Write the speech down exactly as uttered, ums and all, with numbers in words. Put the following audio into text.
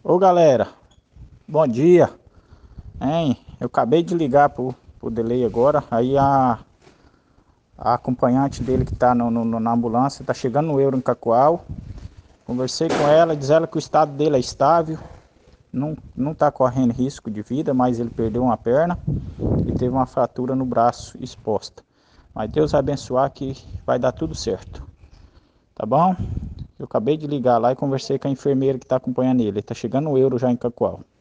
Ô galera, bom dia, hein? Eu acabei de ligar pro, pro Delay agora, aí a, a acompanhante dele que tá no, no- na ambulância tá chegando no Euro em Cacoal. Conversei com ela, diz ela que o estado dele é estável, não, não tá correndo risco de vida, mas ele perdeu uma perna e teve uma fratura no braço exposta. Mas Deus vai abençoar que vai dar tudo certo, tá bom? Eu acabei de ligar lá e conversei com a enfermeira que tá acompanhando ele, ele tá chegando no Euro já em Cacoal.